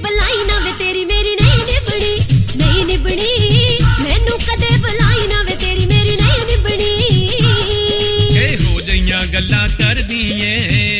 ਬੁਲਾਈ ਨਾ ਵੇ ਤੇਰੀ ਮੇਰੀ ਨਹੀਂ ਨਿਭਣੀ, ਨਹੀਂ ਨਿਭਣੀ। ਮੈਨੂੰ ਕਦੇ ਬੁਲਾਈ ਨਾ ਵੇ ਤੇਰੀ ਮੇਰੀ ਨਹੀਂ ਨਿਭਣੀ। ਇਹੋ ਜਿਹੀਆਂ ਗੱਲਾਂ ਕਰਦੀ ਏ